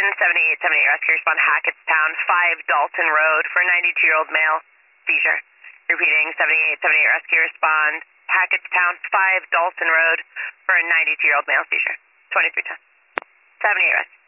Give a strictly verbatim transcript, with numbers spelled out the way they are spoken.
seventy-eight seventy-eight rescue, respond Hackettstown, five Dalton Road for a ninety-two-year-old male, seizure. Repeating, seventy-eight seventy-eight rescue, respond Hackettstown, five Dalton Road for a ninety-two-year-old male, seizure. twenty-three ten. seventy-eight rescue.